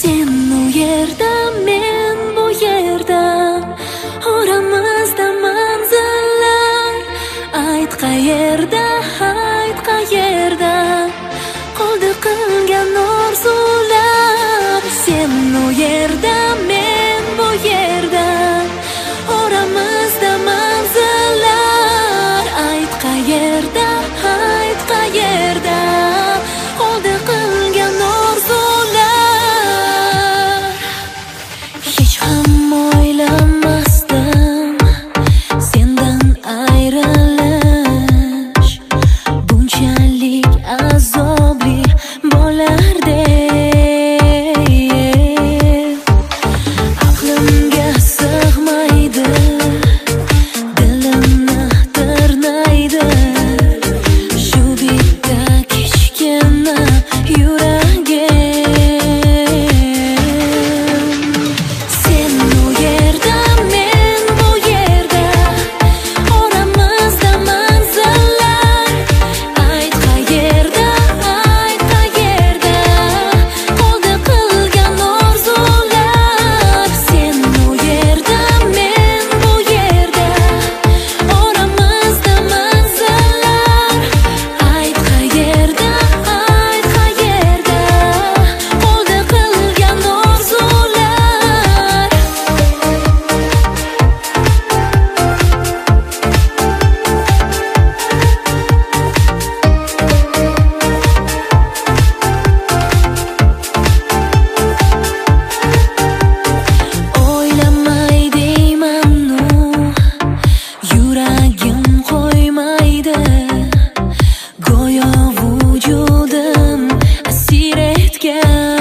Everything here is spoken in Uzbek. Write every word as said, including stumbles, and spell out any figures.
Sen u yerda, men bu yerda, oramizda manzillar. Ayt qayerda, ayt qayerda qoldi qilgan orzular. Sen u yerda, men bu yerda, oramizda manzillar. Ayt qayerda, ayt qayerda qoldi qilgan orzular. Hech ham o'ylamasdim sendan ayrilish bunchalik azobli bo'lar deb. Aqlimga sig'maydi, dilimni tirnaydi shu bitta kichkina yuragim. Sen u yerda, men bu yerda, oramizda manzillar. Ayt qayerda, ayt qayerda qoldi qilgan orzular. Sen u yerda, men bu yerda, oramizda manzillar. Ayt qayerda, ayt qayerda qoldi qilgan orzular. O'ylamay deyman-u, yuragim qo'ymaydi. Go'yo vujudim asir etgan